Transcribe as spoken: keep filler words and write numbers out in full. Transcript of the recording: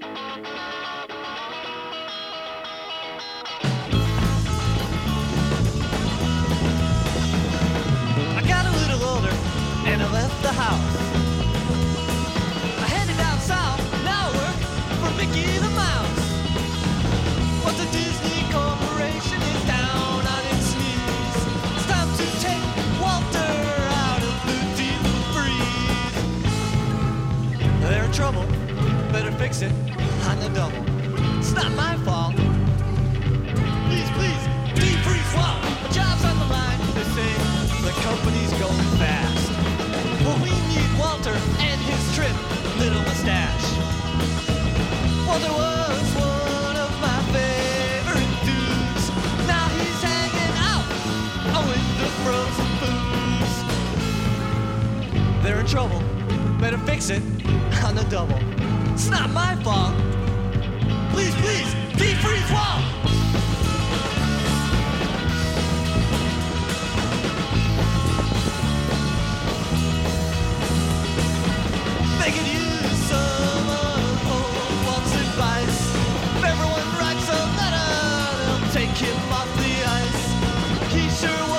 I got a little older and I left the house. I headed down south, now I work for Mickey the Mouse. What the Disney Corporation is down on its knees. It's time to take Walter out of the deep freeze. They're in trouble, better fix it on the double. It's not my fault. Please, please, defreeze Walt. My job's on the line, they say the company's going fast. Well, we need Walter and his trim little mustache. Walter was one of my favorite dudes. Now he's hanging out with the frozen foods. They're in trouble, better fix it on the double. It's not my fault. Please, please, defreeze Walt. They could use some of old Walt's advice. If everyone writes a letter, they'll take him off the ice. He sure